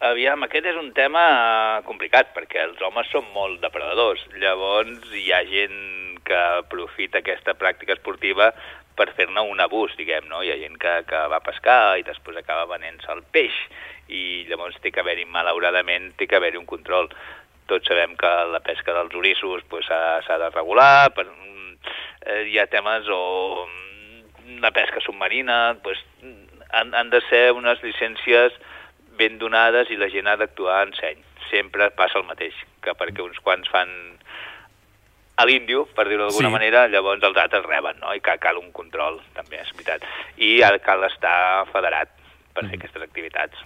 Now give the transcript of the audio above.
Aviam, aquest és un tema complicat, perquè els homes són molt depredadors. Llavors hi ha gent que aprofita aquesta pràctica esportiva per fer-ne un abús, diguem, no? Hi ha gent que va a pescar i després acaba venent-se el peix, i llavors té que haver-hi, malauradament, té que haver-hi un control. Tots sabem que la pesca dels orissos s'ha de regular, hi ha temes o la pesca submarina, han de ser unes llicències ben donades i la gent ha d'actuar en seny. Sempre passa el mateix, que perquè uns quants fan a l'índio, per dir-ho d'alguna manera, llavors els altres reben, no? I cal un control, també, és veritat. I cal estar federat per fer aquestes activitats.